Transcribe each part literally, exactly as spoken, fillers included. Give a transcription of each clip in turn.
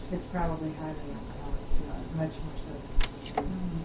it's probably highly alcoholic, much more so. Mm.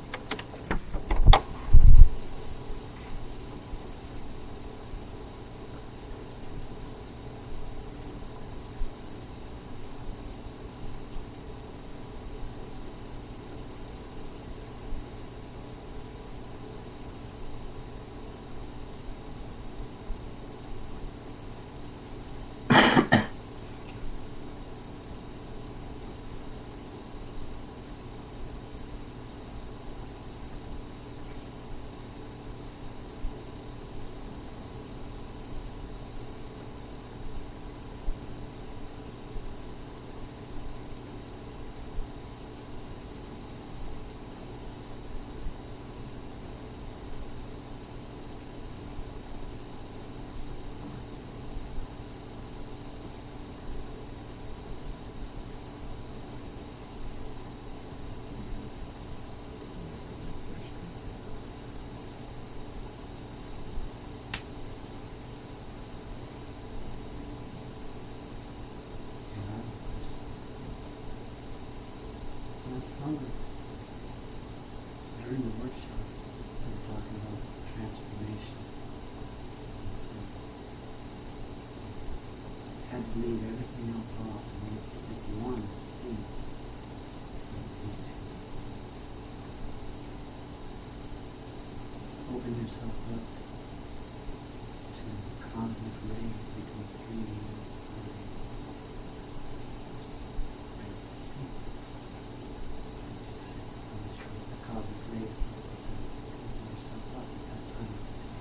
Summer, during the workshop, we were talking about transformation. So, had to leave everything else off and make, make one thing. Open yourself up to cosmic rays between three and four. Cosmic rays, open yourself up at that time.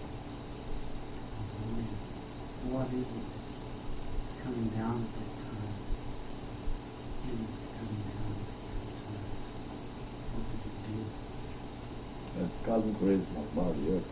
What is it that's coming down at that time? Isn't it coming down at that time? What does it do? That cosmic rays not bar the earth.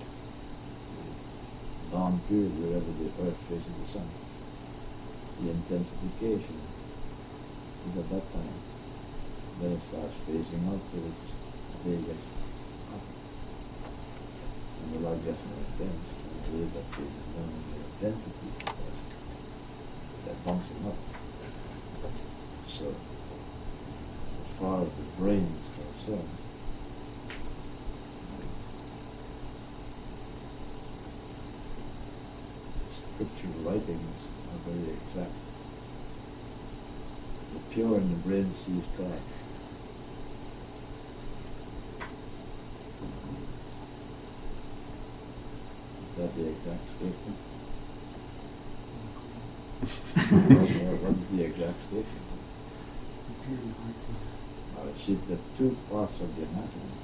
Dawn period wherever the earth faces the sun. The intensification is at that time. Then it starts facing out till it's day gets up. And the light gets more intense. And the way that faces down in the intensity because that bumps him up. So as far as the brain is concerned, scripture writings are very exact. The pure in the brain sees God. Is that the exact statement? What is the exact statement? Now, see, the two parts of the anatomy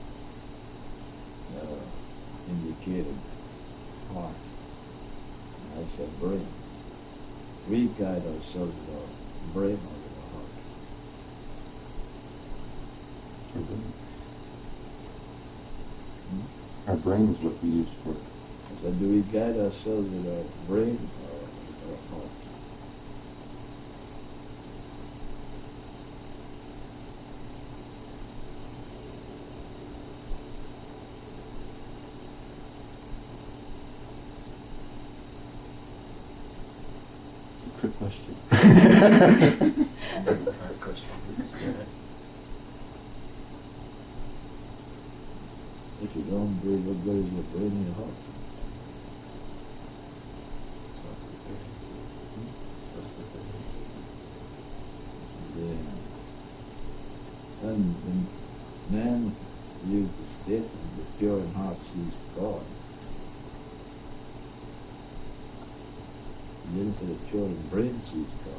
uh, indicated heart. I said brain. We guide ourselves with our brain or with our heart. Our brain. Hmm? Our brain is what we use for. I said, do we guide ourselves with our brain or with our heart? Good question. That's the hard question. If you don't breathe, what good is your brain and your heart? Yeah. And when man used the statement, the pure in heart sees God, he didn't say the pure in brain sees God.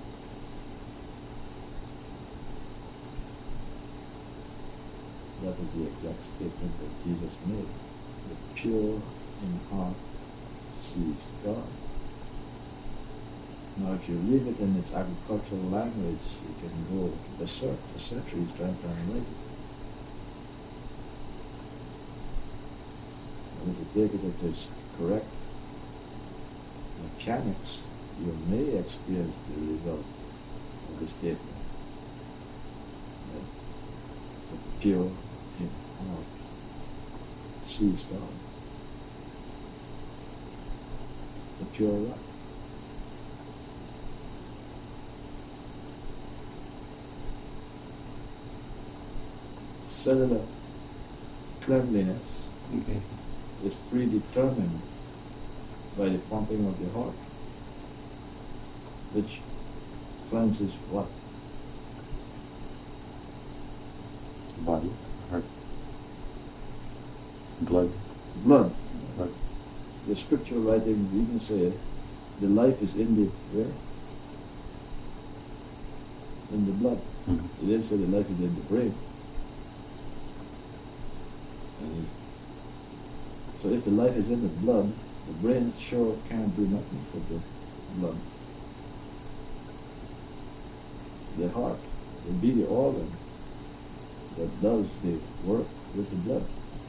That is the exact statement that Jesus made. The pure in heart sees God. Now, if you read it in its agricultural language, you can go to the search. The searcher is trying to translate it. And if you take it at its correct mechanics, you may experience the result of the statement. That the pure in heart sees God. The pure light. cellular cleanliness Okay. is predetermined by the pumping of the heart, which cleanses what? Body, heart, blood. Blood. Blood. The scripture writings even say the life is in the where? In the blood. Mhm. It didn't say the life is in the brain. And it's- so if the life is in the blood, the brain sure can't do nothing for the blood. The heart will be the organ that does the work with the blood.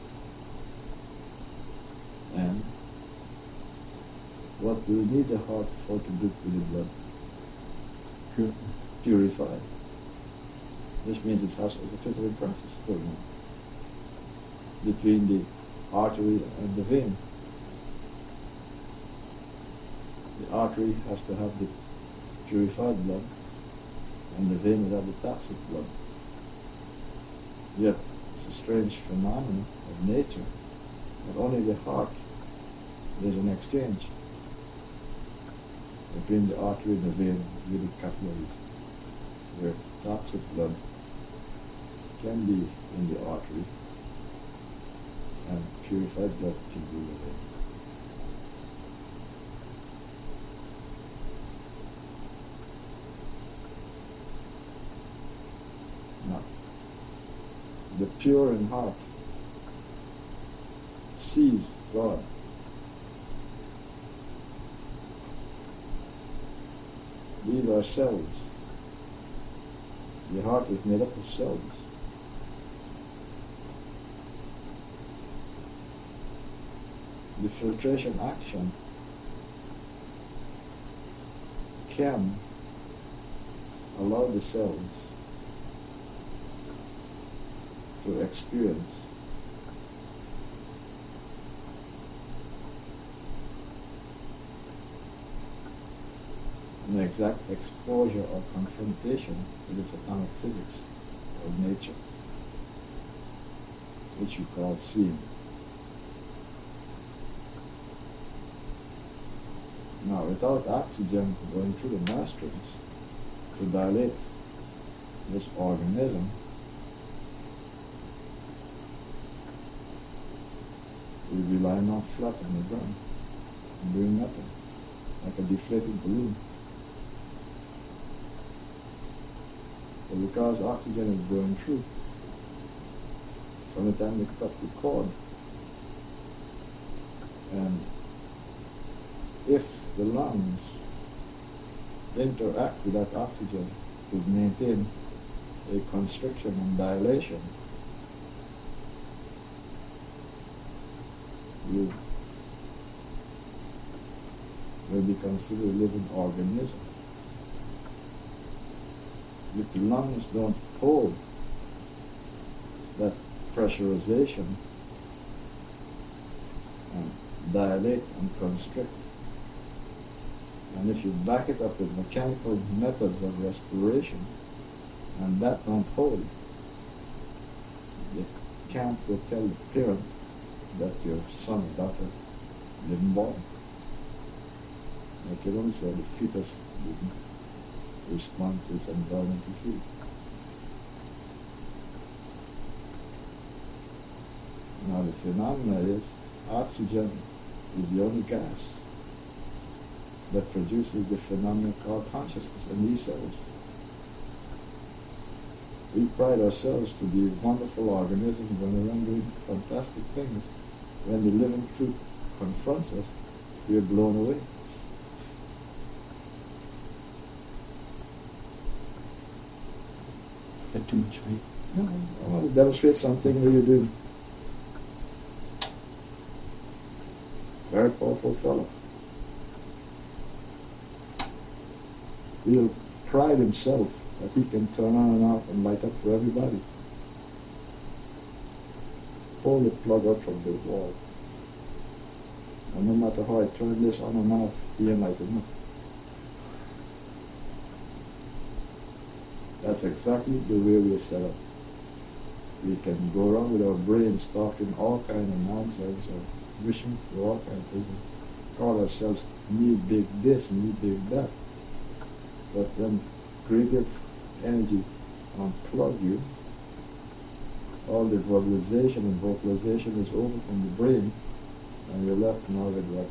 And what do we need the heart for to do with the blood? Pure. Purify. This means it has a filtering process going on between the artery and the vein. The artery has to have the purified blood, and the vein will have the toxic blood. Yet, it's a strange phenomenon of nature that only the heart there's an exchange between the artery and the vein with the capillaries, where toxic blood can be in the artery and purified blood can be in the vein. Now, the pure in heart sees God. These are cells. The heart is made up of cells. The filtration action can allow the cells to experience an exact exposure or confrontation with its atomic physics of nature, which you call seeing. Now, without oxygen going through the nostrils to dilate this organism, we'd be lying off flat on the ground and doing nothing, like a deflated balloon. But because oxygen is going through, from the time we cut the cord, and if the lungs interact with that oxygen to maintain a constriction and dilation, you will be considered a living organism. If the lungs don't hold that pressurization and dilate and constrict, and if you back it up with mechanical methods of respiration, and that don't hold, you can't go tell the parent that your son or daughter didn't born. Like you only say the fetus didn't respond to its environmental field. Now the phenomena is oxygen is the only gas that produces the phenomenon called consciousness in these cells. We pride ourselves to be wonderful organisms when we're doing fantastic things. When the living truth confronts us, we are blown away. Got too much weight. No, I want to demonstrate something where you do. Very powerful fellow. He'll pride himself that he can turn on and off and light up for everybody. Pull the plug out from the wall. And no matter how I turn this on and off, he ain't lighting up. That's exactly the way we're set up. we can go around with our brains talking all kind of nonsense or wishing for all kind of things. Call ourselves me big this, me big that. But when creative energy unplug you, all the verbalization and vocalization is over from the brain, and you're left now with what?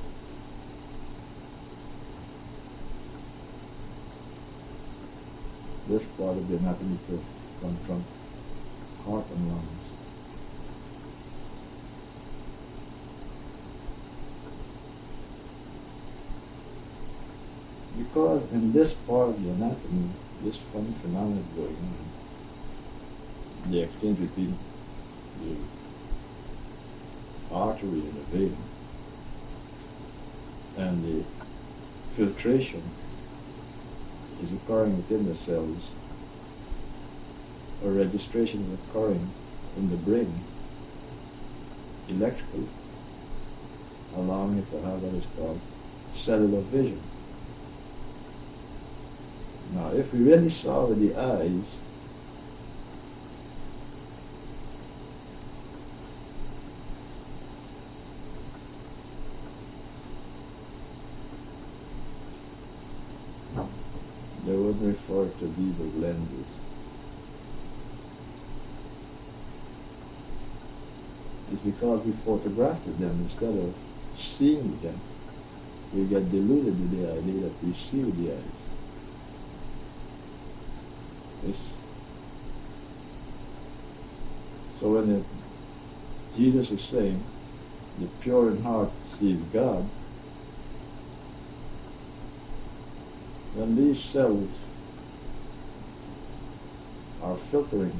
This part of the anatomy to confront heart and lungs. Because in this part of the anatomy, this funny phenomenon is going on. The exchange between the artery and the vein and the filtration is occurring within the cells. A registration is occurring in the brain electrically, allowing it to have what is called cellular vision. Now, if we really saw with the eyes, they would refer to these as lenses. It's because we photographed them instead of seeing them. We get deluded with the idea that we see with the eyes. It's so when the, Jesus is saying, the pure in heart sees God, when these cells are filtering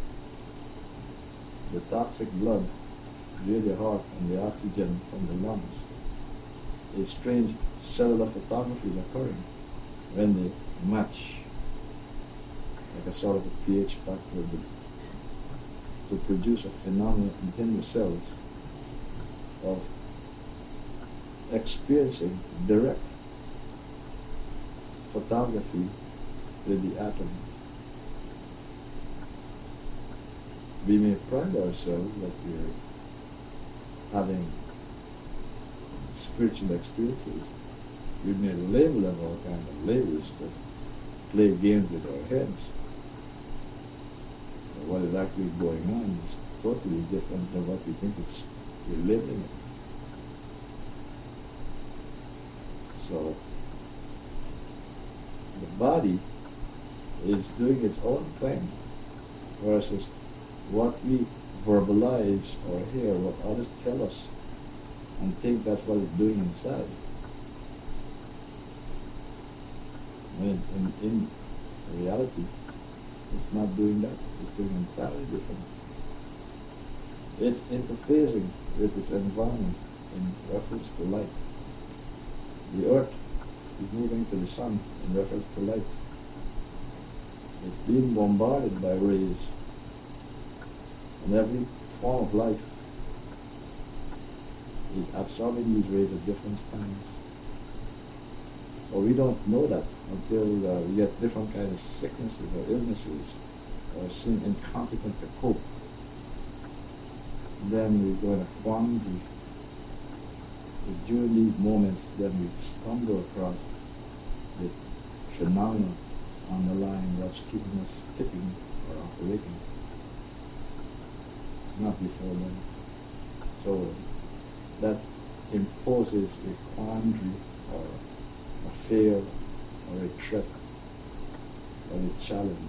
the toxic blood via the heart and the oxygen from the lungs, a strange cellular photography is occurring when they match like a sort of a pH factor to produce a phenomenon within the cells of experiencing direct photography with the atom. We may pride ourselves that we are having spiritual experiences. We may label them all kind of labels that play games with our heads. But what is actually going on is totally different than what we think it's we're living in. So the body is doing its own thing versus what we verbalize or hear, what others tell us and think that's what it's doing inside. When in, in reality, it's not doing that. It's doing entirely different. It's interfacing with its environment in reference to light. The earth is moving to the sun in reference to light. It's being bombarded by rays. And every form of life is absorbing these rays at different times. So we don't know that until uh, we get different kinds of sicknesses or illnesses or seem incompetent to cope. Then we go in a quandary. But during these moments, then we stumble across the phenomena underlying what's keeping us ticking or operating. Not before then. So that imposes a quandary or a fear or a threat or a challenge.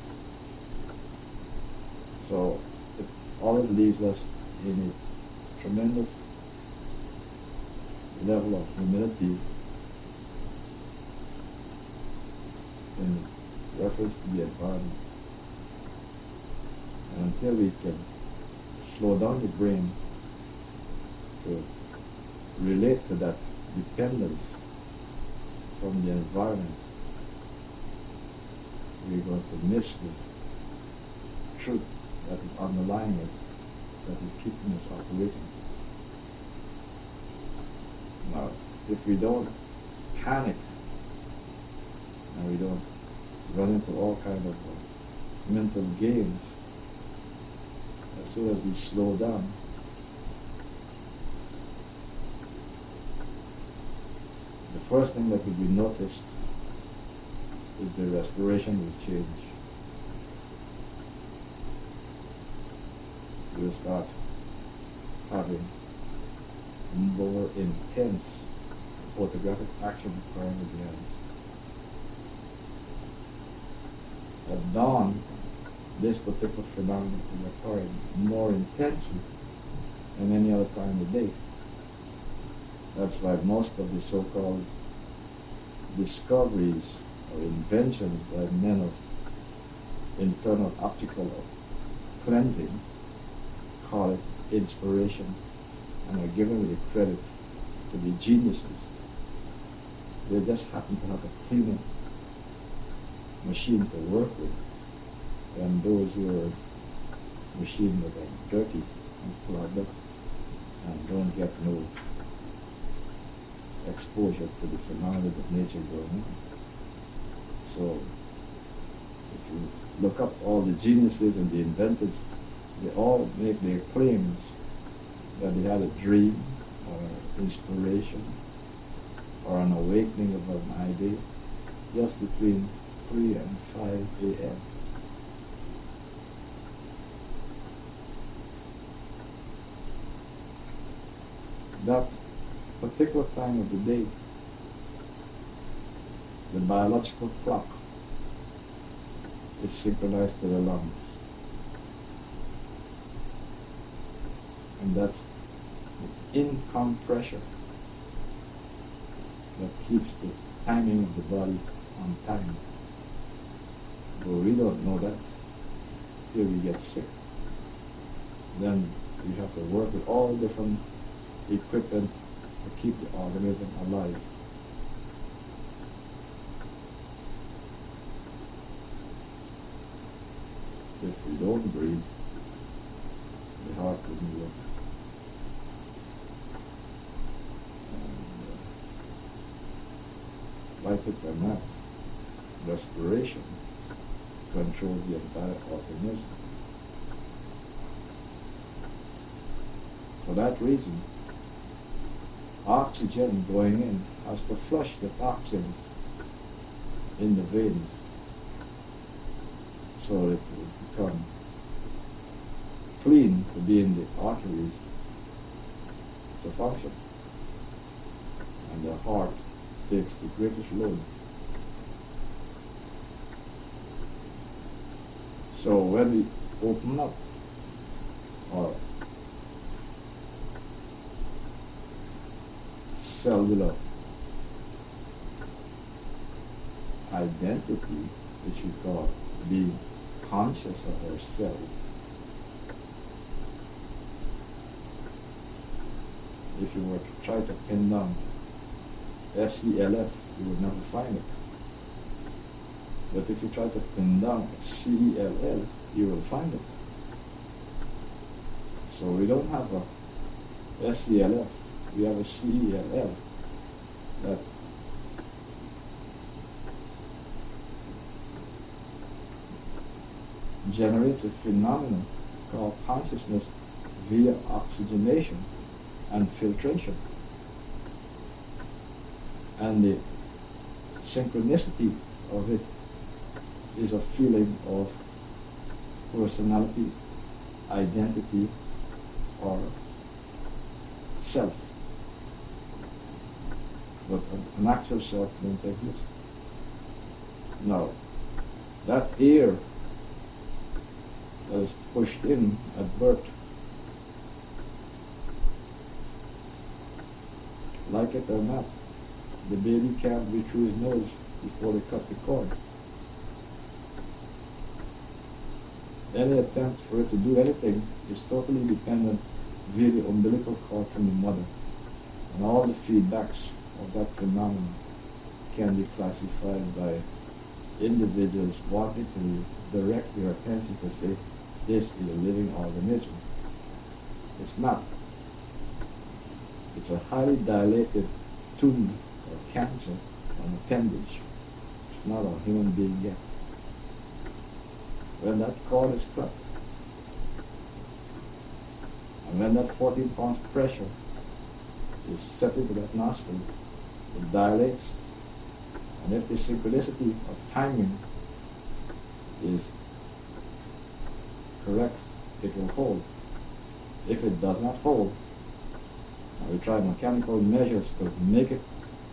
So it always leaves us in a tremendous level of humility in reference to the environment. And until we can slow down the brain to relate to that dependence from the environment, we're going to miss the truth that is underlying it, that is keeping us operating. Now, if we don't panic and we don't run into all kind of uh, mental games, as soon as we slow down, the first thing that will be noticed is the respiration will change. We'll start having more intense photographic action occurring with the eyes. At dawn, this particular phenomenon is occurring more intensely than any other time of the day. That's why most of the so-called discoveries or inventions by men of internal optical cleansing call it inspiration, and are given the credit to the geniuses. They just happen to have a cleaner machine to work with than those who are machines that are dirty and clogged up and don't get no exposure to the phenomena of nature going on. So, if you look up all the geniuses and the inventors, they all make their claims that they had a dream or inspiration or an awakening of an idea just between three and five a m That particular time of the day, the biological clock is synchronized to the lungs. And that's the income pressure that keeps the timing of the body on time. But we don't know that till we get sick. Then we have to work with all different equipment to keep the organism alive. If we don't breathe, the heart doesn't work. And, uh, like it or not, respiration controls the entire organism. For that reason, oxygen going in has to flush the toxins in the veins so it will become clean to be in the arteries to function. And the heart takes the greatest load. So when we open up our cellular identity, which we call being conscious of ourselves, if you were to try to pin down S E L F, you would never find it. But if you try to pin down C E L L, you will find it. So we don't have a S E L F, we have a C E L L that generates a phenomenon called consciousness via oxygenation and filtration. And the synchronicity of it is a feeling of personality, identity, or self. But an actual self don't exist. Now, that air that is pushed in at birth, like it or not, the baby can't breathe through his nose before they cut the cord. Any attempt for it to do anything is totally dependent via the umbilical cord from the mother. And all the feedbacks of that phenomenon can be classified by individuals wanting to direct their attention to say, this is a living organism. It's not. It's a highly dilated tumor or cancer on appendage. It's not a human being yet. When that cord is cut, And when that fourteen pounds pressure is set into that nostril, it dilates. And if the synchronicity of timing is correct, it will hold. If it does not hold, and we try mechanical measures to make it,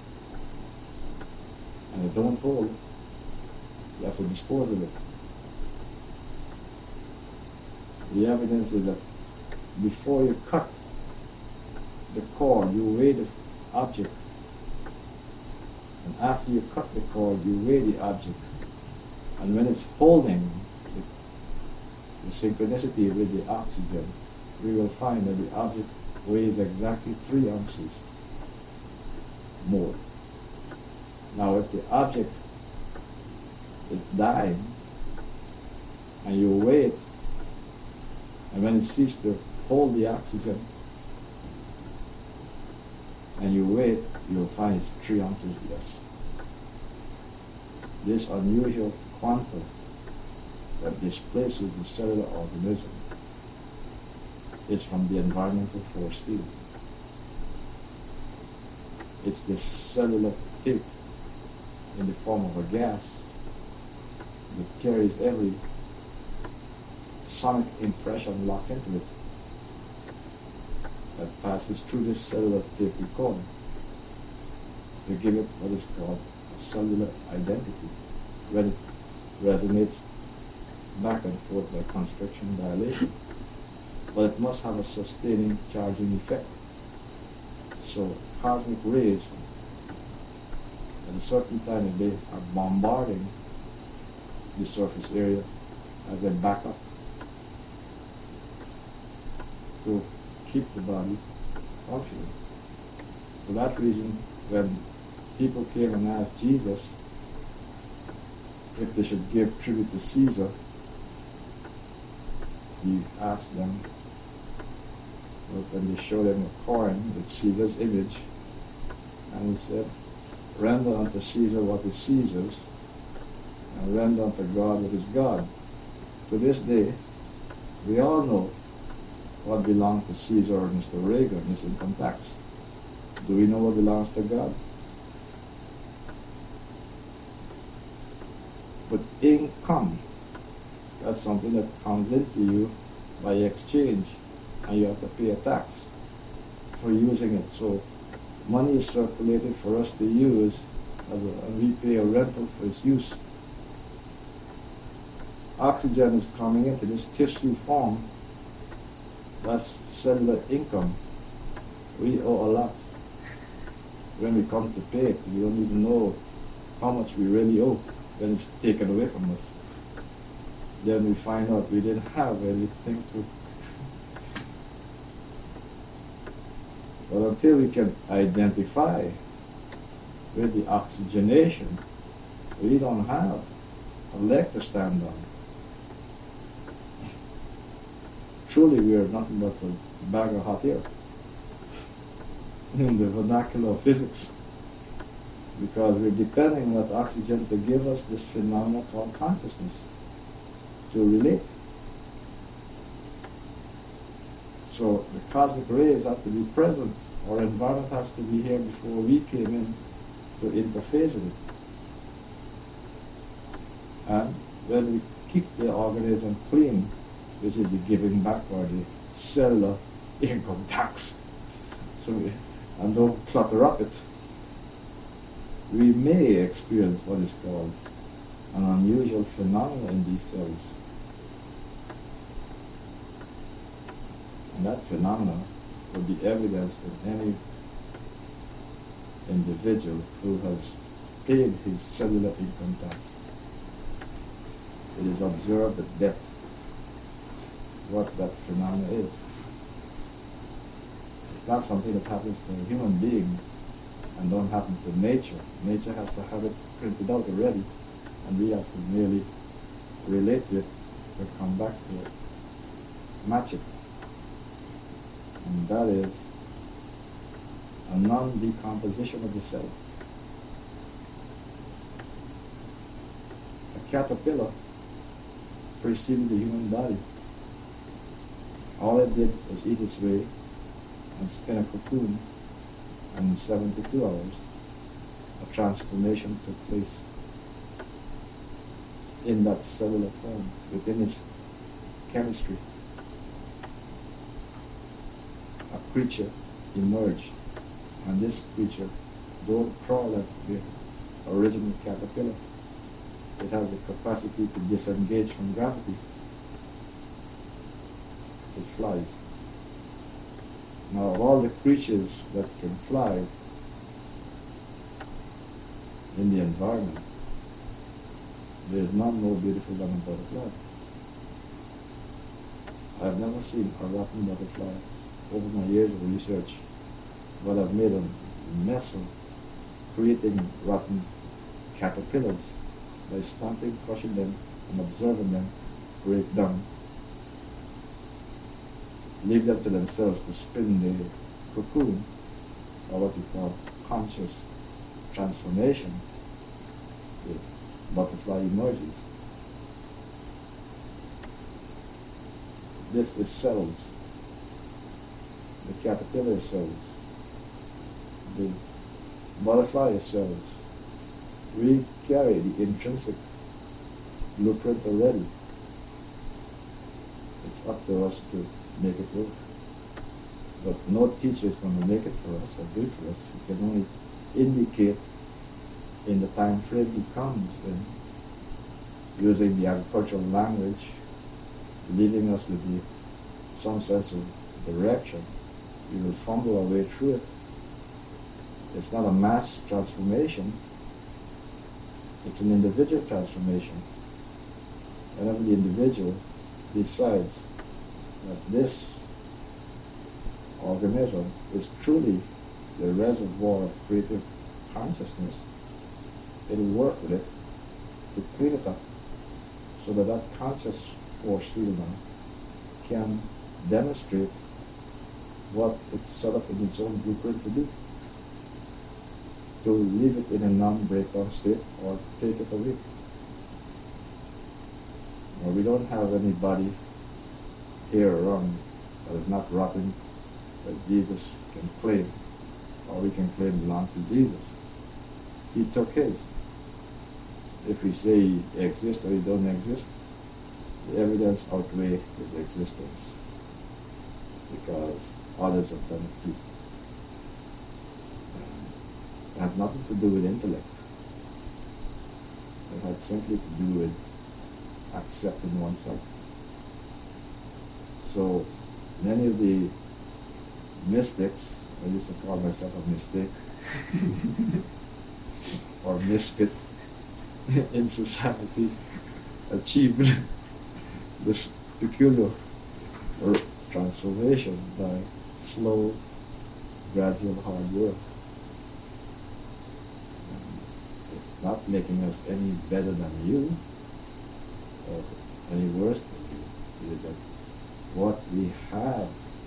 and it don't hold, you have to dispose of it. The evidence is that before you cut the cord, you weigh the object. And after you cut the cord, you weigh the object. And when it's holding the, the synchronicity with the oxygen, we will find that the object weighs exactly three ounces more. Now, if the object is dying, and you weigh it, and when it ceases to hold the oxygen, and you weigh it, you'll find it's three ounces less. This unusual quantum that displaces the cellular organism is from the environmental force field. It's the cellular tape in the form of a gas that carries every sonic impression locked into it that passes through this cellular tape recorder to give it what is called a cellular identity when it resonates back and forth by constriction dilation. But it must have a sustaining charging effect. So cosmic rays at a certain time of day are bombarding the surface area as they back up to keep the body functioning. For that reason, when people came and asked Jesus if they should give tribute to Caesar, he asked them, well, when they showed him a coin with Caesar's image, and he said, render unto Caesar what is Caesar's, and render unto God what is God. To this day, we all know what belongs to Caesar or Mister Reagan, his income tax. Do we know what belongs to God? But income, that's something that comes into you by exchange, and you have to pay a tax for using it. So money is circulated for us to use, as a, and we pay a rental for its use. Oxygen is coming into this tissue form. That's cellular income. We owe a lot. When we come to pay it, we don't even know how much we really owe when it's taken away from us. Then we find out we didn't have anything to. But until we can identify with the oxygenation, we don't have a leg to stand on. Truly, we are nothing but a bag of hot air in the vernacular of physics, because we're depending on that oxygen to give us this phenomenon called consciousness to relate. So the cosmic rays have to be present. Our environment has to be here before we came in to interface with it. And when we keep the organism clean, which is the giving back or the cellular income tax, so we, and don't clutter up it, we may experience what is called an unusual phenomenon in these cells. And that phenomenon will be evidenced in any individual who has paid his cellular income tax. It is observed at depth what that phenomenon is. It's not something that happens to human beings and don't happen to nature. Nature has to have it printed out already, and we have to merely relate to it to come back to it, match it. And that is a non-decomposition of the cell. A caterpillar preceded the human body. All it did was eat its way and spin a cocoon, and in seventy-two hours, a transformation took place in that cellular form, within its chemistry. A creature emerged, and this creature don't crawl like the original caterpillar. It has the capacity to disengage from gravity. It flies. Now, of all the creatures that can fly in the environment, there is none more beautiful than a butterfly. I have never seen a rotten butterfly over my years of research, but I've made a mess of creating rotten caterpillars by stamping, crushing them, and observing them break down. Leave them to themselves to spin the cocoon, or what we call conscious transformation. The butterfly emerges. This is cells. The caterpillar is cells. The butterfly is cells. We carry the intrinsic blueprint already. It's up to us to make it work. But no teacher is going to make it for us or do it for us. He can only indicate in the time frame he comes in, using the agricultural language, leaving us with the, some sense of direction. We will fumble our way through it. It's not a mass transformation. It's an individual transformation. Whenever the individual decides that this organism is truly the reservoir of creative consciousness, it will work with it to clean it up so that that conscious force field now can demonstrate what it's set up in its own blueprint to do, to leave it in a non-breakdown state or take it away. Now, we don't have anybody here around that is not rotten that Jesus can claim, or we can claim belong to Jesus. He took his. If we say he exists or he don't exist, the evidence outweighs his existence, because others have done it too. Um, it had nothing to do with intellect. It had simply to do with accepting oneself. So many of the mystics, I used to call myself a mystic, or misfit in society, achieved this peculiar transformation by slow, gradual hard work. And it's not making us any better than you, or any worse than you. It is that what we have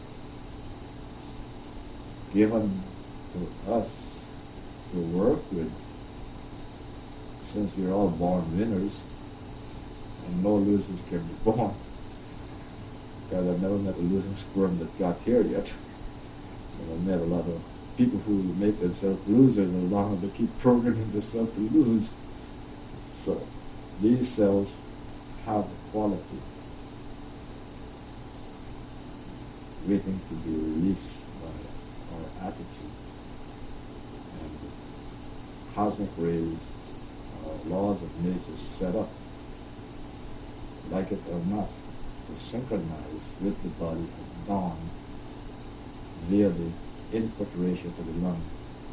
given to us to work with, since we're all born winners, and no losers can be born, because I've never met a losing sperm that got here yet. And I've met a lot of people who make themselves losers as long as they keep programming themselves to lose. So these cells have a quality waiting to be released by our attitude. And the cosmic rays, uh, laws of nature set up, like it or not, to synchronize with the body at dawn via the input ratio to the lungs,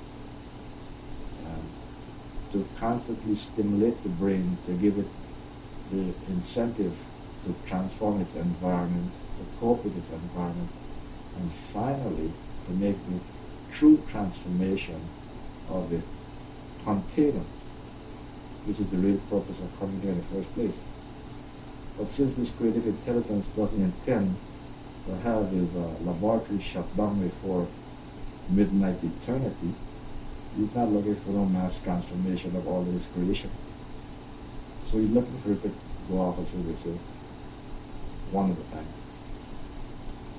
and to constantly stimulate the brain, to give it the incentive to transform its environment, to cope with its environment, and finally to make the true transformation of the container, which is the real purpose of coming here in the first place. But since this creative intelligence doesn't intend to have his uh, laboratory shut down before midnight eternity, he's not looking for no mass transformation of all of his creation. So he's looking for it to go off, as they say, one at a time.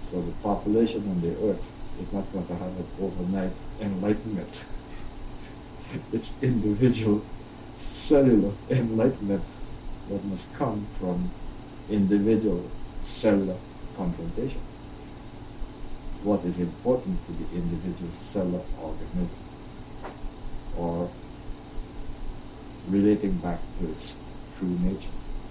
So the population on the earth is not going to have an overnight enlightenment. It's individual cellular enlightenment that must come from individual cellular confrontation. What is important to the individual cellular organism, or relating back to its true nature.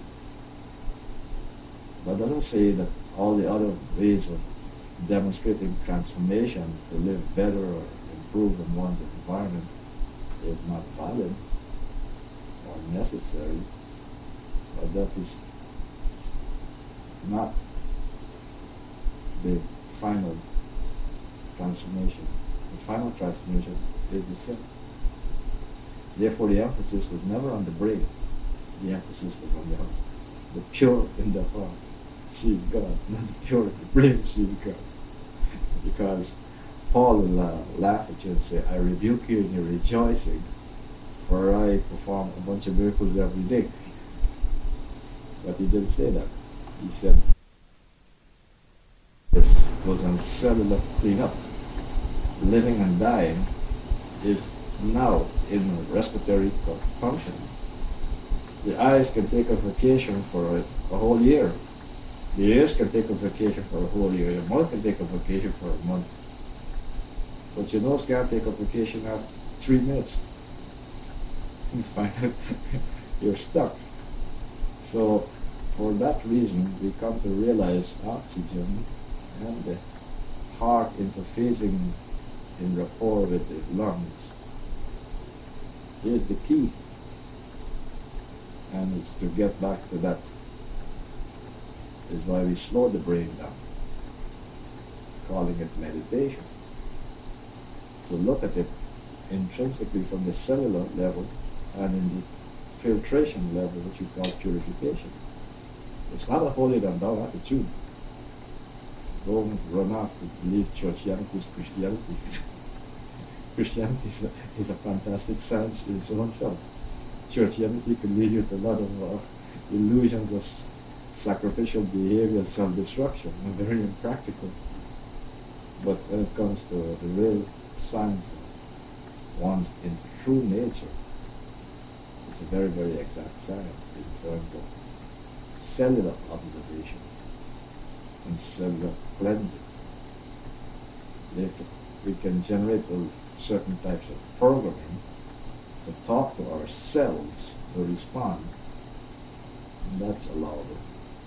But doesn't say that all the other ways of demonstrating transformation to live better or improve in one's environment is not valid or necessary, but that is not the final transformation. The final transformation is the self. Therefore the emphasis was never on the brain, the emphasis was on the heart. The pure in the heart, she is God, not the pure in the brain, she is God. Because Paul will uh, laugh at you and say, I rebuke you in your rejoicing, for I perform a bunch of miracles every day. But he didn't say that. He said, this goes on cellular cleanup. Living and dying is now in respiratory function. The eyes can take a vacation for a, a whole year. The ears can take a vacation for a whole year. Your mouth can take a vacation for a month. But your nose can't take a vacation after three minutes. You find out you're stuck. So, for that reason, we come to realize oxygen and the heart interfacing in rapport with the lungs is the key. And it's to get back to that is why we slow the brain down, calling it meditation. To look at it intrinsically from the cellular level and in the filtration level, which we call purification. It's not a holier than thou attitude. Don't run off to believe churchianity is Christianity. Christianity is a, is a fantastic science in its own self. Churchianity can lead you to a lot of uh, illusions of sacrificial behavior and self-destruction, and very impractical. But when it comes to the real science of one's in true nature, it's a very, very exact science in terms of cellular observation and cellular cleansing. Therefore, we can generate those certain types of programming to talk to our cells to respond, and that's allowable.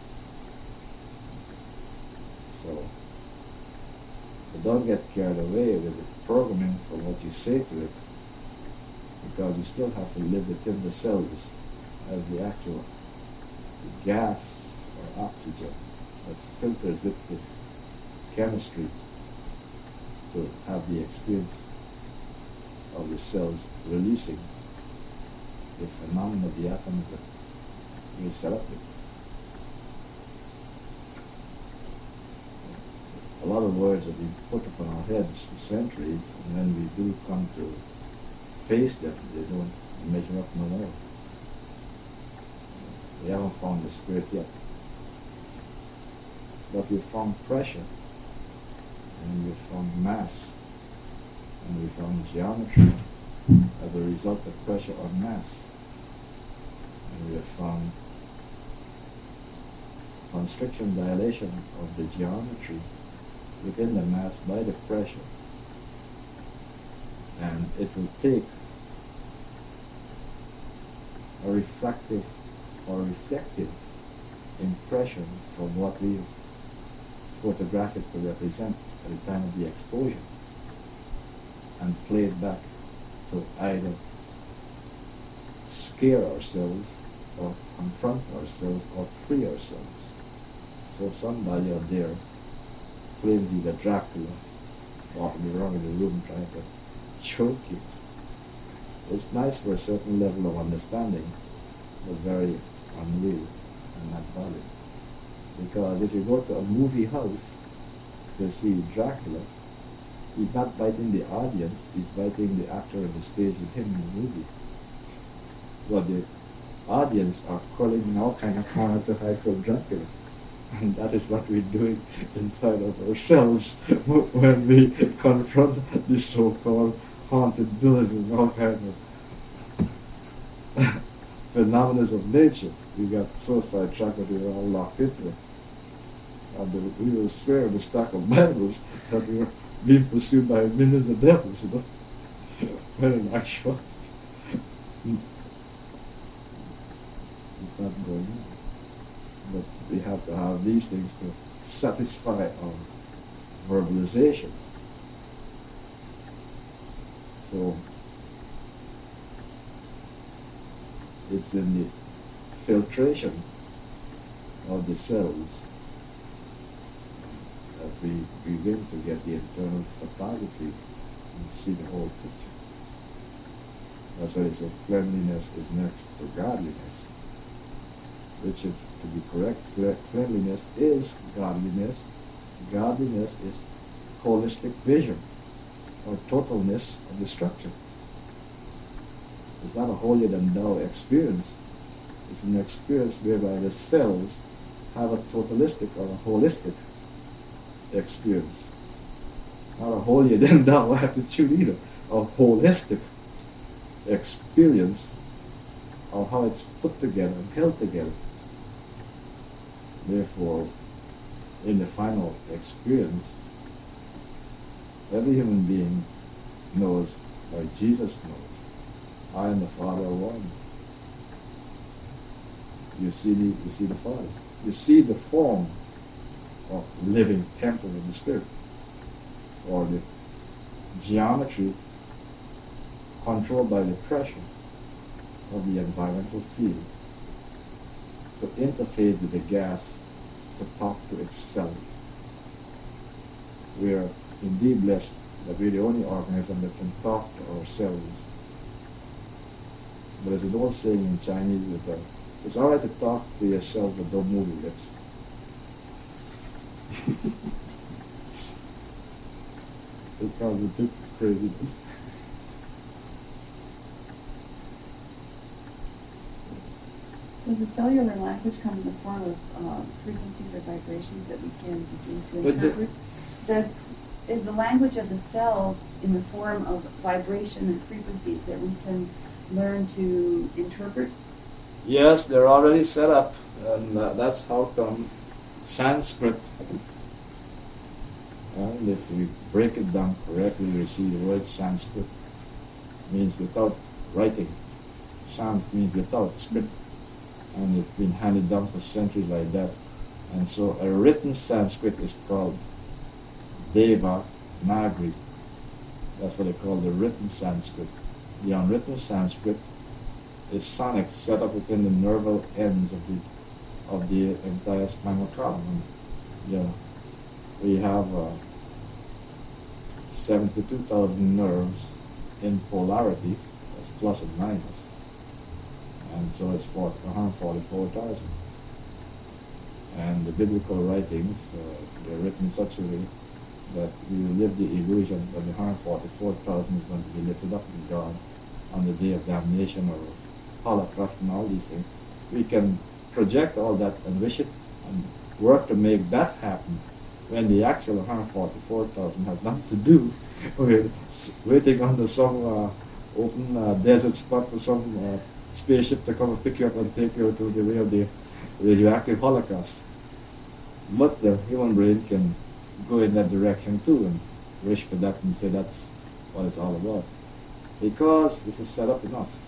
So, but don't get carried away with the programming for what you say to it, because you still have to live within the cells as the actual the gas or oxygen that filters with the chemistry to have the experience of the cells releasing the phenomena of the atoms that we selected. A lot of words have been put upon our heads for centuries, and when we do come to face them, they don't measure up no more. We haven't found the spirit yet. But we found pressure, and we found mass, and we found geometry as a result of pressure or mass. And we have found constriction, dilation of the geometry within the mass by the pressure. And it will take a refractive or reflective impression from what we photograph it to represent at the time of the exposure and play it back to either scare ourselves or confront ourselves or free ourselves. So somebody out there claims he's a Dracula walking around in the room trying to choke you. It's nice for a certain level of understanding, but very unreal and not valid. Because if you go to a movie house to see Dracula, he's not biting the audience, he's biting the actor on the stage with him in the movie. But the audience are calling in all kind of horror to hide from Dracula. And that is what we're doing inside of ourselves when we confront this so-called haunted building, all kind of phenomena of nature. We got so sidetracked that we were all locked into it. And the, we will swear on the stack of Bibles that we were being pursued by millions of devils, you know. When in actuality, it's not going on. But we have to have these things to satisfy our verbalization. So it's in the filtration of the cells that we begin to get the internal photography and see the whole picture. That's why it's a cleanliness is next to godliness. Which, if to be correct, cleanliness is godliness. Godliness is holistic vision, or totalness of the structure. It's not a holier-than-thou experience. It's an experience whereby the cells have a totalistic or a holistic experience. Not a holier-than-thou attitude either. A holistic experience of how it's put together and held together. Therefore, in the final experience, every human being knows, like Jesus knows, I and the Father are one. You see the, you see the Father. You see the form of living temple of the Spirit, or the geometry controlled by the pressure of the environmental field to interface with the gas to talk to itself. We are indeed blessed that we're the only organism that can talk to ourselves. But there's an old saying in Chinese that uh, it's all right to talk to yourself, but don't move your lips. It sounds a bit crazy. Does the cellular language come in the form of uh, frequencies or vibrations that we can begin to But the- interpret? Does is the language of the cells in the form of vibration and frequencies that we can learn to interpret? Yes, they're already set up, and uh, that's how come Sanskrit, and if we break it down correctly, we see the word Sanskrit means without writing. Sans means without script, and it's been handed down for centuries like that. And so a written Sanskrit is called Devanagari. That's what they call the written Sanskrit. The unwritten Sanskrit is sonics set up within the nerval ends of the of the entire spinal column. And, yeah, we have uh, seventy-two thousand nerves in polarity, that's plus and minus, and so it's one hundred forty-four thousand. And the biblical writings, uh, they're written in such a way that we will live the illusion that the one hundred forty-four thousand is going to be lifted up in God on the day of damnation or Holocaust and all these things. We can project all that and wish it and work to make that happen when the actual one hundred forty-four thousand has nothing to do with waiting under some uh, open uh, desert spot for some uh, spaceship to come and pick you up and take you to the way of the radioactive Holocaust. But the human brain can go in that direction too and wish for that and say that's what it's all about. Because this is set up in us.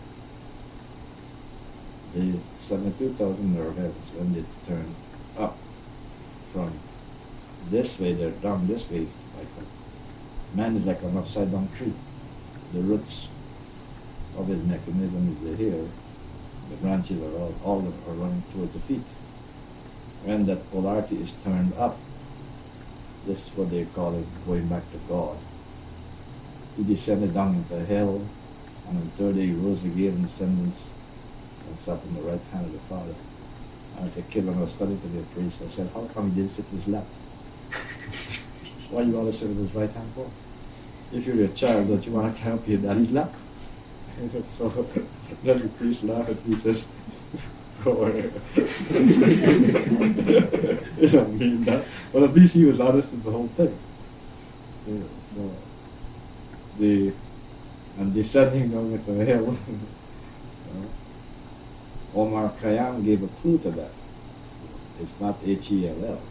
The seventy-two thousand nerve ends, when they turn up from this way, they're down this way, like a man is like an upside down tree. The roots of his mechanism is here. The branches are all, all are running towards the feet. When that polarity is turned up, this is what they call it going back to God. He descended down into hell, and on the third day he rose again in descendants and sat on the right hand of the Father. And as a kid, when I was studying to be a priest, I said, how come he didn't sit in his lap? Why you want to sit in his right hand for? If you're a child, don't you want to climb up your daddy's lap? So then the priest laughed at me and says, or you don't mean that. But at least he was honest in the whole thing. Yeah, so the and descending down into hell. uh, Omar Khayyam gave a clue to that. It's not H E L L.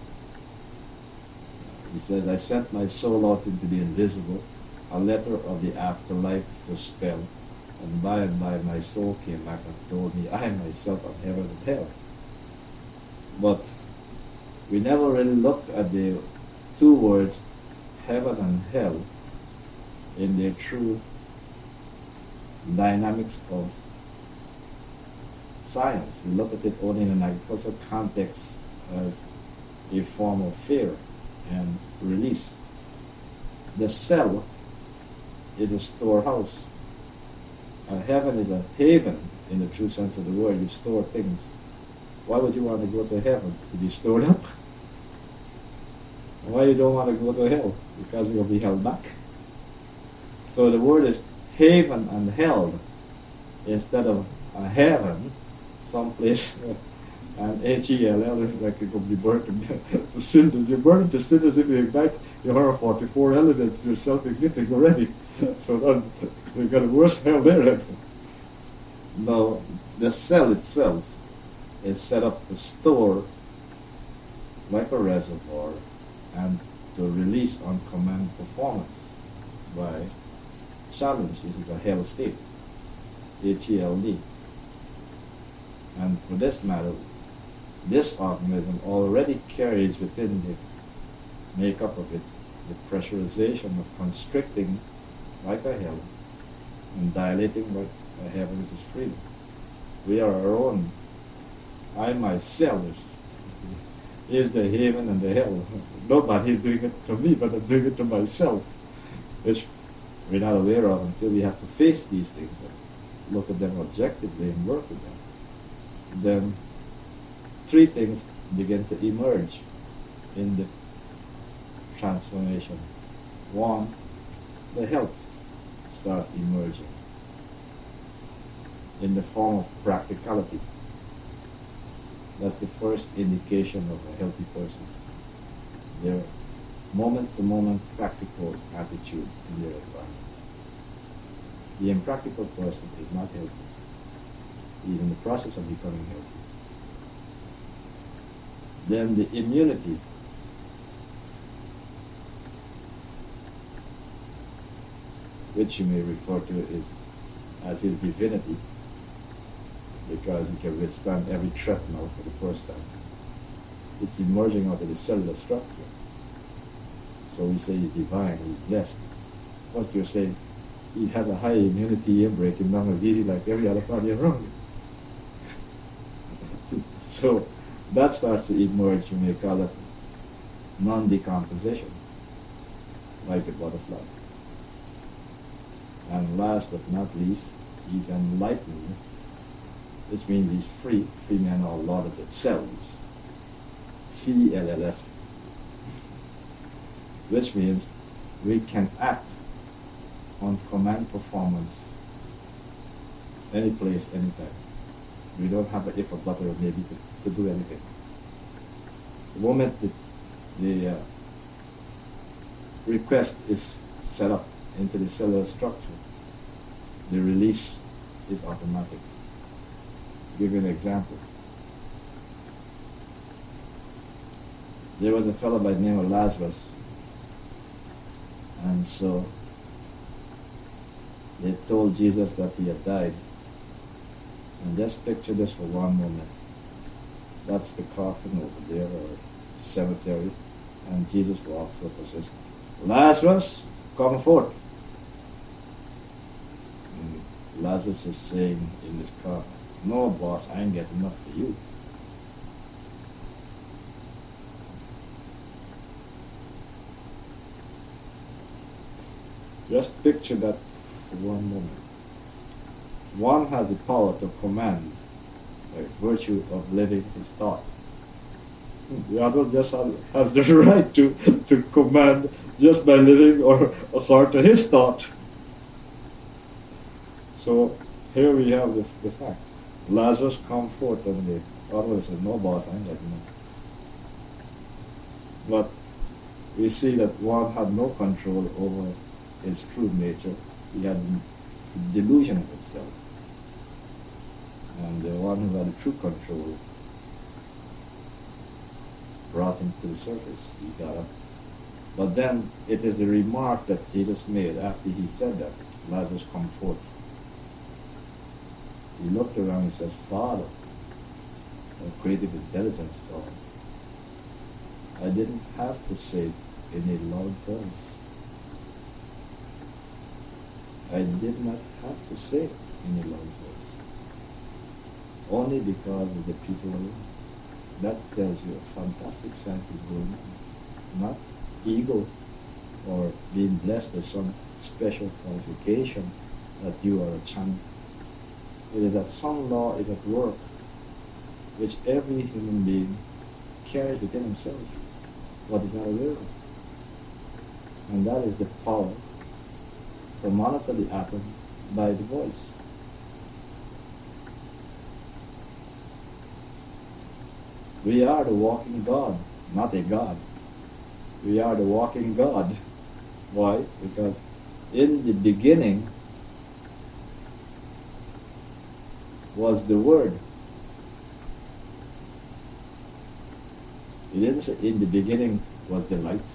He says, I sent my soul out into the invisible, a letter of the afterlife to spell, and by and by my soul came back and told me I myself am heaven and hell. But we never really looked at the two words, heaven and hell, in their true dynamics of science. We look at it only in an agricultural context as a form of fear and release. The cell is a storehouse. And heaven is a haven in the true sense of the word. You store things. Why would you want to go to heaven? To be stored up? Why you don't want to go to hell? Because you'll be held back. So the word is haven and held instead of a heaven, someplace, and H E L L is like it could be burnt to sin. You burn it to sin as if you ignite your one hundred forty-four elements, you're self-igniting already. So that you got a worse hell there. No, the cell itself is set up to store like a reservoir and to release on command performance by challenge. This is a hell state, H E L D. And for this matter, this organism already carries within the makeup of it the pressurization of constricting like a hell and dilating like a heaven, which is freedom. We are our own. I myself is, is the heaven and the hell. Nobody is doing it to me, but I'm doing it to myself, which we're not aware of until we have to face these things and look at them objectively and work with them. Then three things begin to emerge in the transformation. One, the health starts emerging in the form of practicality. That's the first indication of a healthy person. Their moment-to-moment practical attitude in their environment. The impractical person is not healthy. He's in the process of becoming healthy. Then the immunity. Which you may refer to is as his divinity, because he can withstand every threat now for the first time. It's emerging out of the cellular structure. So we say he's divine, he's blessed. What you're saying, he has a high immunity inbreak and not as easy like every other party around you. So that starts to emerge, you may call it non-decomposition, like a butterfly. And last but not least, he's enlightened, which means he's free. Free men are lauded themselves. C L L S. Which means we can act on command performance any place, anytime. We don't have a if or but or maybe to, to do anything. The moment that the uh, request is set up into the cellular structure, the release is automatic. I'll give you an example. There was a fellow by the name of Lazarus, and so they told Jesus that he had died. And just picture this for one moment. That's the coffin over there, or cemetery, and Jesus walks up and says, Lazarus, come forth. And Lazarus is saying in his coffin, no boss, I ain't getting enough for you. Just picture that for one moment. One has the power to command by virtue of living his thought. The other just has the right to, to command just by living or according to his thought. So here we have the, the fact. Lazarus come forth, and the other said, no boss, I ain't letting him. But we see that one had no control over his true nature. He had delusion of himself. And the one who had true control brought him to the surface. He got up. But then it is the remark that Jesus made after he said that, Lazarus come forth. He looked around and said, Father, of creative intelligence, God, I didn't have to say it in a loud voice. I did not have to say it in a loud voice. Only because of the people around. That tells you a fantastic sense is going on. Not ego or being blessed with some special qualification that you are a channel. It is that some law is at work which every human being carries within himself, but is not aware of. And that is the power to monitor the atom by the voice. We are the walking God, not a God. We are the walking God. Why? Because in the beginning was the Word. He didn't say in the beginning was the light.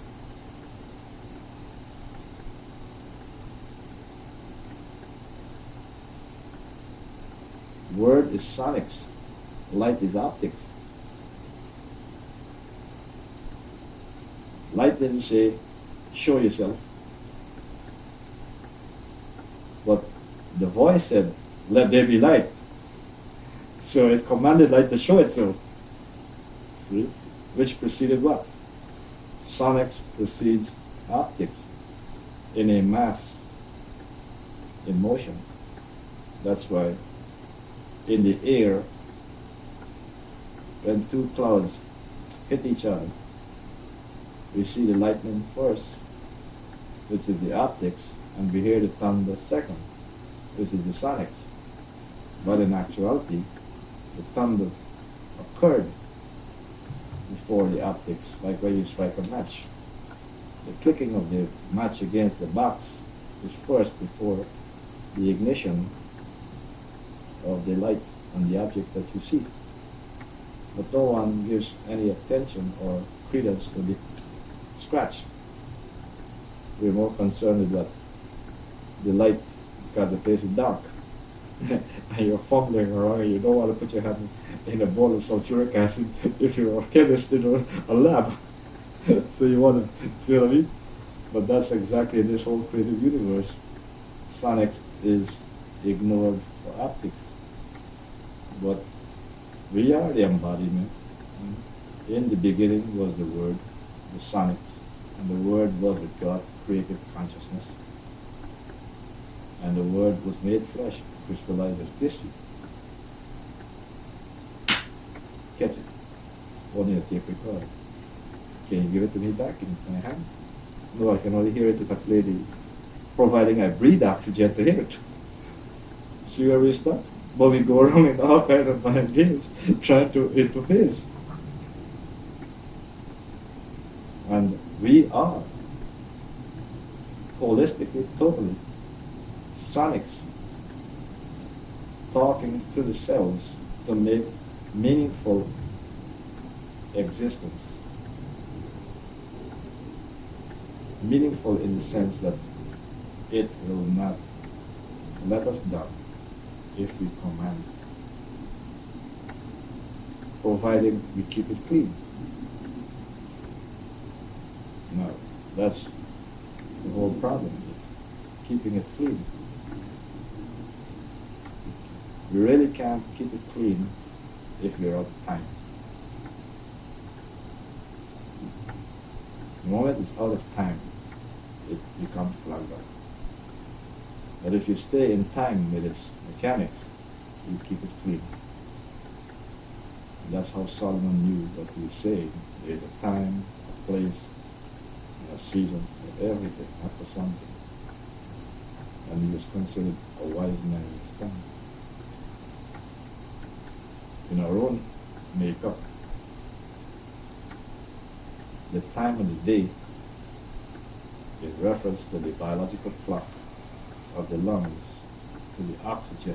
Word is sonics. Light is optics. Light didn't say, show yourself. But the voice said, let there be light. So it commanded light to show itself. See? Which preceded what? Sonics precedes optics in a mass, in motion. That's why in the air, when two clouds hit each other, we see the lightning first, which is the optics, and we hear the thunder second, which is the sonics. But in actuality, the thunder occurred before the optics, like when you strike a match. The clicking of the match against the box is first before the ignition of the light on the object that you see. But no one gives any attention or credence to the scratch. We're more concerned with that the light, because the place is dark, and you're fumbling around, and you don't want to put your hand in a bowl of sulfuric acid if you're a chemist in a lab. So you want to, see what I mean? But that's exactly in this whole creative universe. Sonics is ignored for optics. But we are the embodiment. In the beginning was the Word, the sonics, and the Word was with God, creative consciousness. And the Word was made flesh, crystallized as tissue. Catch it. Only a tape recorder. Can you give it to me back in my hand? No, I can only hear it if I play the, providing I breathe oxygen to hear it. See where we start? But we go around in all kinds of mind games trying to interface. And we are holistically, totally sonics, talking to the cells to make meaningful existence. Meaningful in the sense that it will not let us down if we command, providing we keep it clean. Now, that's the whole problem, keeping it clean. We really can't keep it clean if we're out of time. The moment it's out of time, it becomes plugged up. But if you stay in time with its mechanics, you keep it clean. And that's how Solomon knew what he was saying. There's a time, a place, a season for everything, not for something. And he was considered a wise man in his time. in our own makeup, the time of the day in reference to the biological clock of the lungs to the oxygen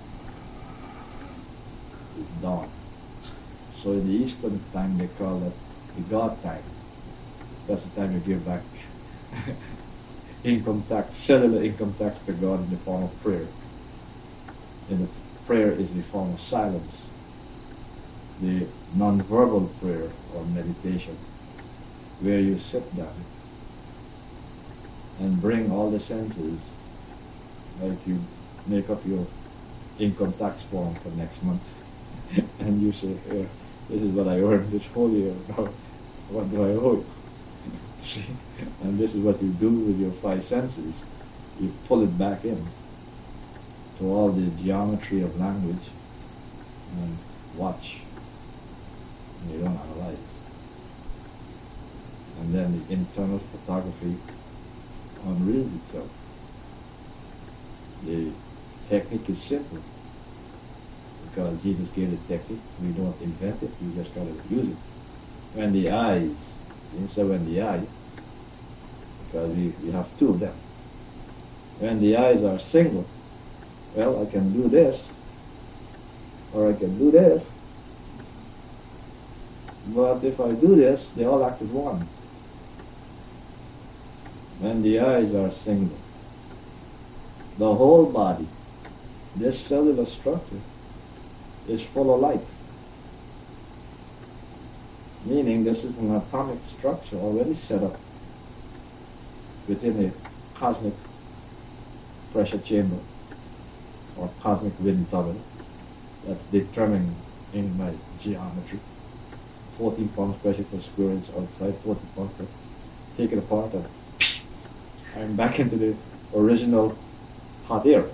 is dawn. So in the Eastern time they call that the God time. That's the time you give back income tax, cellular income tax to God in the form of prayer. And the prayer is the form of silence, the non-verbal prayer or meditation, where you sit down and bring all the senses, like you make up your income tax form for next month, and you say, here, this is what I earned this whole year, now what do I owe you? See? And this is what you do with your five senses. You pull it back in to all the geometry of language and watch, and you don't analyze. And then the internal photography unreels itself. The technique is simple because Jesus gave the technique. We don't invent it, we just gotta use it. When the eyes, instead when the eye, because we, we have two of them. When the eyes are single, well, I can do this, or I can do this. But if I do this, they all act as one. When the eyes are single, the whole body, this cellular structure, is full of light. Meaning this is an atomic structure already set up within a cosmic pressure chamber or cosmic wind tunnel that's determined in by geometry. fourteen pounds pressure per square inch outside, fourteen pounds pressure. Take it apart and I'm back into the original hot air.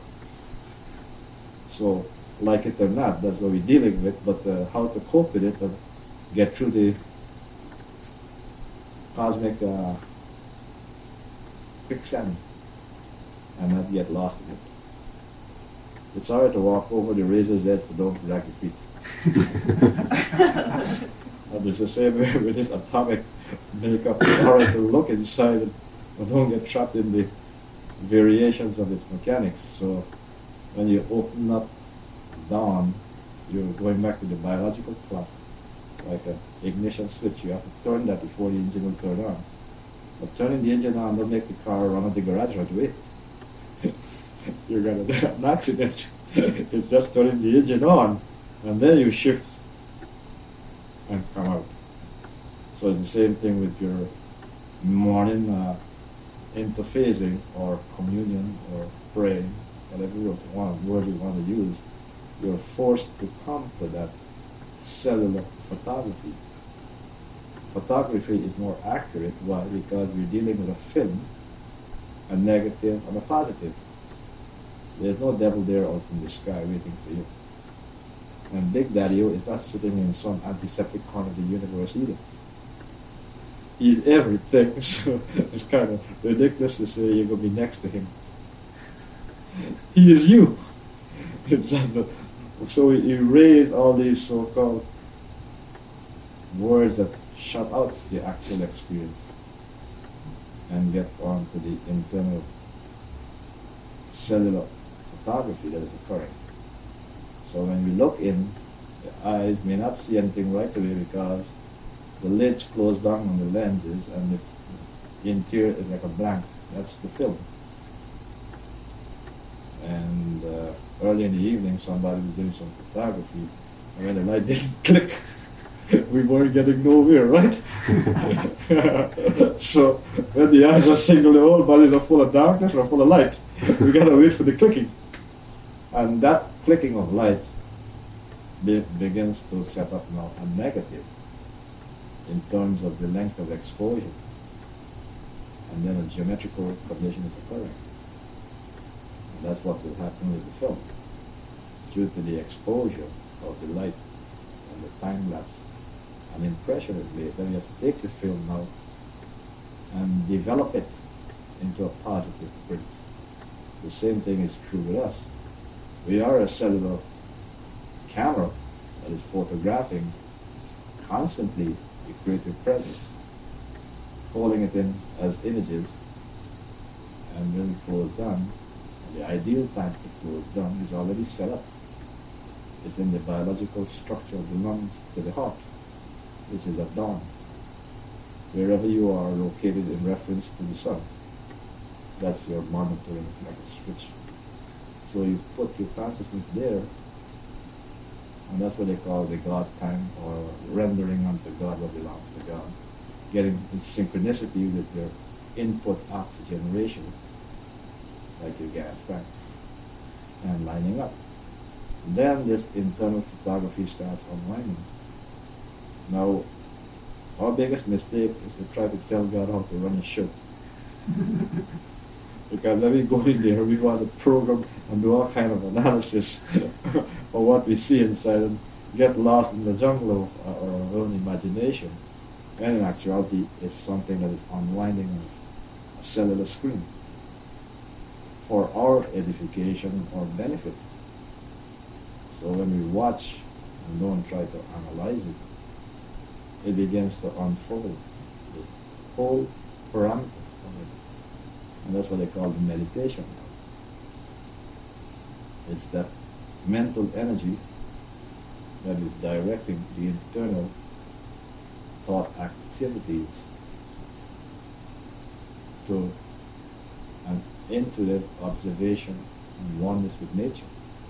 So, like it or not, that's what we're dealing with, but uh, how to cope with it and get through the cosmic uh, quicksand and not get lost in it. It's hard to walk over the razor's edge, but don't drag your feet. And it's the same way with this atomic makeup. It's hard to look inside it, but don't get trapped in the variations of its mechanics. So when you open up dawn, you're going back to the biological clock, like an ignition switch. You have to turn that before the engine will turn on. But turning the engine on don't make the car run at the garage right away. You're going to have an accident. It's just turning the engine on, and then you shift and come out. So it's the same thing with your morning uh, interphasing or communion or praying, whatever you want, word you want to use. You're forced to come to that cellular photography. Photography is more accurate. Why? Because we're dealing with a film, a negative and a positive. There's no devil there out in the sky waiting for you. And Big Daddy is not sitting in some antiseptic corner of the universe either. He's everything, so it's kind of ridiculous to say you're going to be next to him. He is you. It's just a, so we erase all these so-called words that shut out the actual experience and get on to the internal cellular photography that is occurring. So when we look in, the eyes may not see anything right away because the lid's closed down on the lenses and the, the interior is like a blank. That's the film. And uh, early in the evening somebody was doing some photography, and when the light didn't click, we weren't getting nowhere, right? So when the eyes are single, the whole bodies are full of darkness or full of light. We gotta wait for the clicking. And that clicking of light be- begins to set up now a negative in terms of the length of exposure. And then a geometrical condition is occurring. And that's what will happen with the film. Due to the exposure of the light and the time lapse, an impression is made. Then you have to take the film now and develop it into a positive print. The same thing is true with us. We are a cellular camera that is photographing constantly the creative presence, holding it in as images, and when it flows down, the ideal time it flows down is already set up. It's in the biological structure of the lungs to the heart, which is at dawn. Wherever you are located in reference to the sun, that's your monitoring, like a switch. So you put your consciousness there, and that's what they call the God time, or rendering unto God what belongs to God. Getting in synchronicity with your input oxygenation, like your gas tank, and lining up. Then this internal photography starts unwinding. Now, our biggest mistake is to try to tell God how to run a ship. Because when we go in there, we want to program and do all kind of analysis of what we see inside and get lost in the jungle of our our own imagination. And in actuality, it's something that is unwinding as a cellular screen for our edification or benefit. So when we watch and don't try to analyze it, it begins to unfold the whole parameter of it. And that's what they call the meditation. It's that mental energy that is directing the internal thought activities to and into the observation and oneness with nature.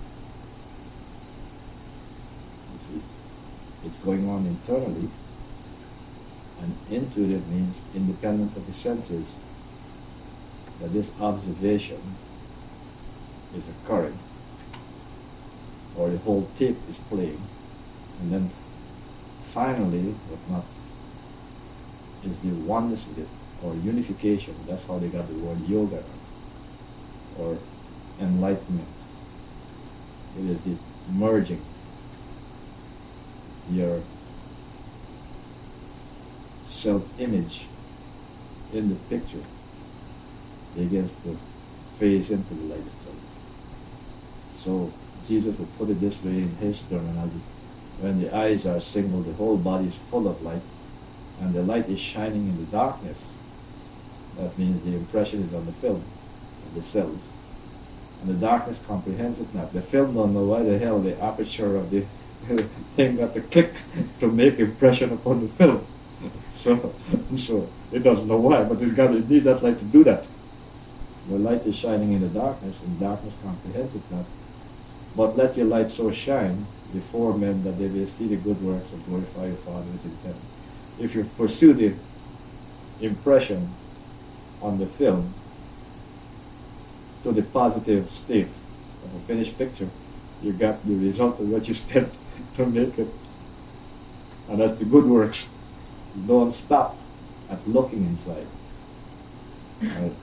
You see, it's going on internally, and intuitive means independent of the senses, that this observation is occurring, or the whole tape is playing, and then finally, but not, is the oneness with it, or unification. That's how they got the word yoga, or enlightenment. It is the merging your self-image in the picture begins to phase into the light itself. So Jesus would put it this way in his terminology: when the eyes are single, the whole body is full of light, and the light is shining in the darkness. That means the impression is on the film, of the cells. And the darkness comprehends it not. The film don't know why the hell the aperture of the thing got to click to make impression upon the film. So, so it doesn't know why, but it's got it needs that light to do that. The light is shining in the darkness, and darkness comprehends it not. But let your light so shine before men that they may see the good works and glorify your Father which is in heaven. If you pursue the impression on the film to the positive state of a finished picture, you got the result of what you spent to make it. And that's the good works. Don't stop at looking inside. Right?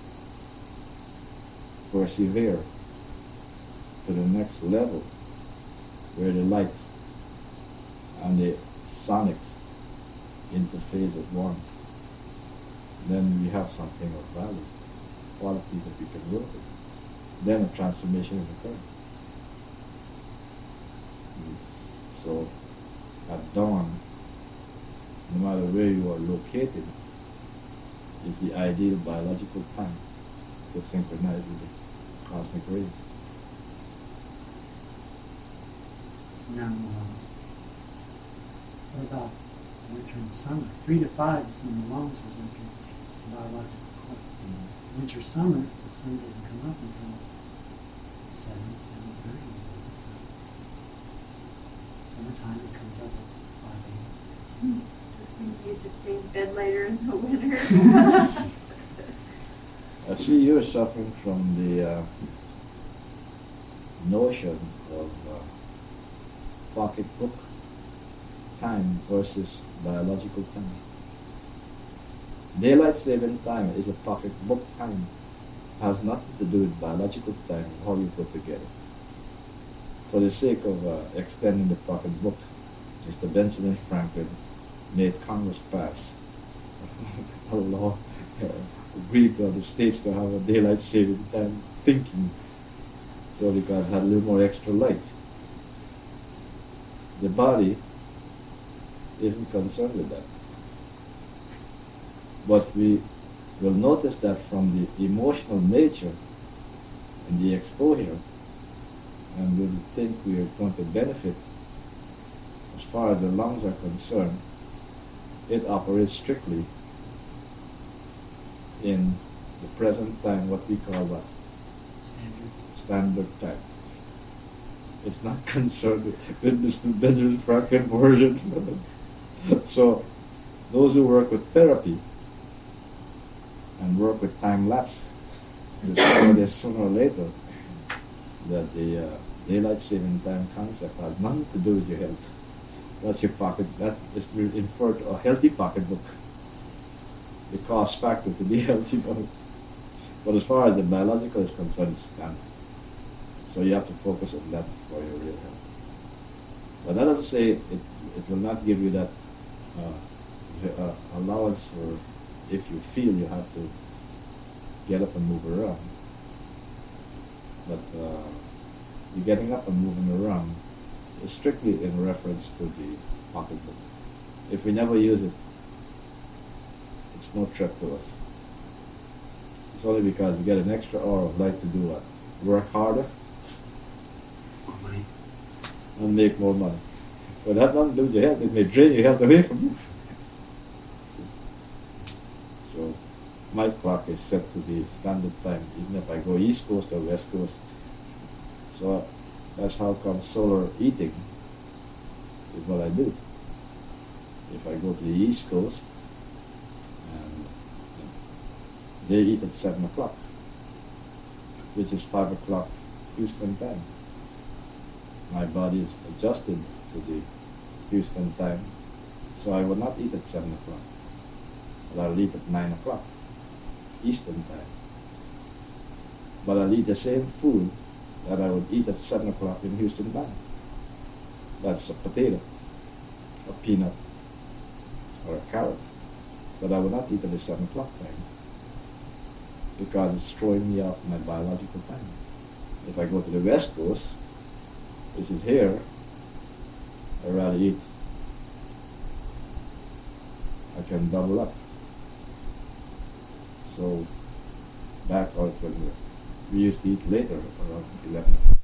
Persevere to the next level, where the light and the sonics interface at one. Then we have something of value, quality that we can work with. Then a transformation is occurring. So, at dawn, no matter where you are located, is the ideal biological time to synchronize with the cosmic rays. Now, uh, what about winter and summer? Three to five is when the lungs are working, biological clock. Mm-hmm. Winter, summer, the sun doesn't come up until seven, seven thirty. Summertime, it comes up at five a.m. This means you just stay in bed later in the winter. I see you're suffering from the uh, notion of uh, pocketbook time versus biological time. Daylight saving time is a pocketbook time. It has nothing to do with biological time, how you put together. For the sake of uh, extending the pocketbook, Mister Benjamin Franklin made Congress pass a law uh, agreed to the states to have a daylight saving time thinking, so they could have a little more extra light. The body isn't concerned with that. But we will notice that from the emotional nature and the exposure, and we'll think we are going to benefit as far as the lungs are concerned, it operates strictly in the present time, what we call what? Standard. Standard time. It's not concerned with Mister Benjamin Franklin version. So, those who work with therapy and work with time lapse, discover this sooner or later that the uh, daylight saving time concept has nothing to do with your health. That's your pocket. That is to infer to a healthy pocketbook. The cost factor to be healthy, but, but as far as the biological is concerned, it's standard. So you have to focus on that for your real health. But that doesn't say it, it will not give you that uh, uh, allowance for if you feel you have to get up and move around. But uh, the getting up and moving around is strictly in reference to the pocketbook. If we never use it, it's no threat to us. It's only because we get an extra hour of light to do what? Work harder More money. and make more money. But that doesn't do your health. It may drain your health away from you. So my clock is set to the standard time, even if I go East Coast or West Coast. So that's how come solar eating is what I do. If I go to the East Coast, and they eat at seven o'clock, which is five o'clock Houston time. My body is adjusted to the Houston time, so I will not eat at seven o'clock. But I'll eat at nine o'clock Eastern time. But I'll eat the same food that I would eat at seven o'clock in Houston time. That's a potato, a peanut, or a carrot. But I will not eat at the seven o'clock time, because it's throwing me off my biological time. If I go to the West Coast, which is here, I'd rather eat. I can double up. So back out when we used to eat later, around eleven o'clock.